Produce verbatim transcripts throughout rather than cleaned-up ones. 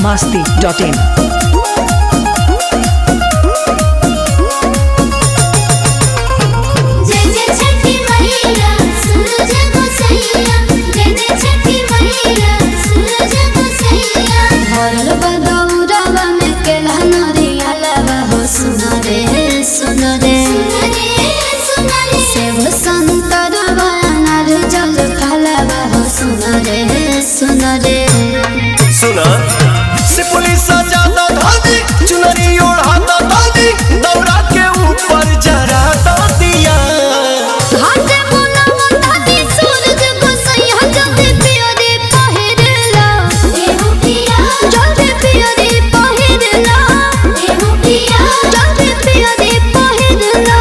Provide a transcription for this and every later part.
masti dot in. सुना से police ज्यादा धादी चुनरी ओढ़ाता दादी दौरा के ऊपर जरा दिया हाथे मुना मुंडादी सूरज को सैया जल्दी पियरी पहिरला एहु पिया जल्दी पियरी पहिरला एहु पिया जल्दी पियरी पहिरला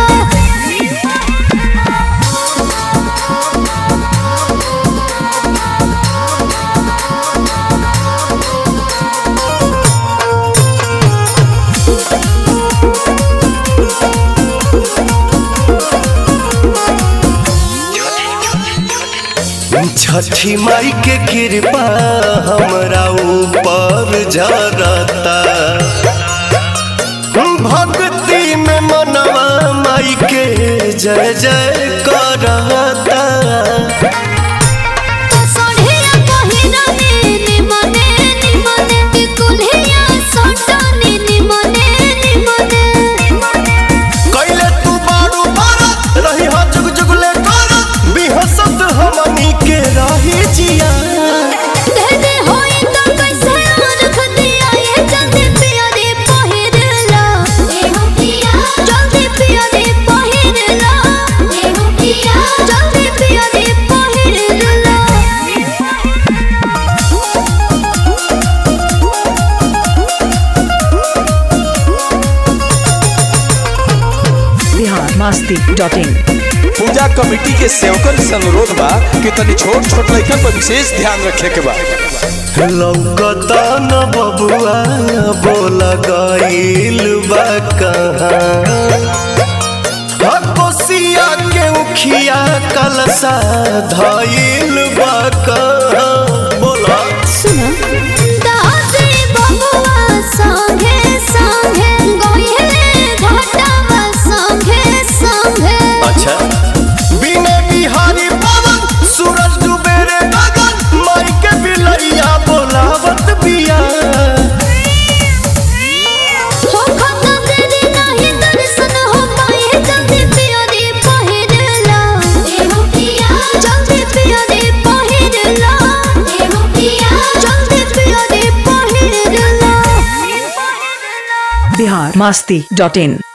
छठी माई के कृपा हमरा ऊपर जरता भक्ति में मनवा माई के जय जय करता सोढ़िया पहिरने निमने निमने कुल्हिया सोटने निमने निमने कैले तू बारू बारा रही हा जुग जुगले करा बिहसत हमनी के रही जिया दे दे होई तो कैसे रख दिया ये जल्दी पियरी पहिरला एहु पिया जल्दी पियरी पहिरला एहु पिया जल्दी पियरी पहिरला Bihar masti dot in. Puja committee के सेवकन से अनुरोध बा कि तनी छोट छोट लड़कन पर विशेष ध्यान रखे के बा। लौकता न बबुआ बोला गईल बा कहाँ कोसिया के उखिया कलसा धईल बा कहाँ बोला सुनो दादी बबुआ संगे संगे गोइले घाटावा संगे संगे अच्छा बिने बिहारी पवन सूरज डूबे रे गगन माई के बिलैया बोलावत बिया हो खता तेरी नहीं दर्शन हो पाए जल्दी पियरी पहिरला एहु पिया जल्दी पियरी पहिरला एहु पिया जल्दी पियरी पहिरला Bihar masti dot in.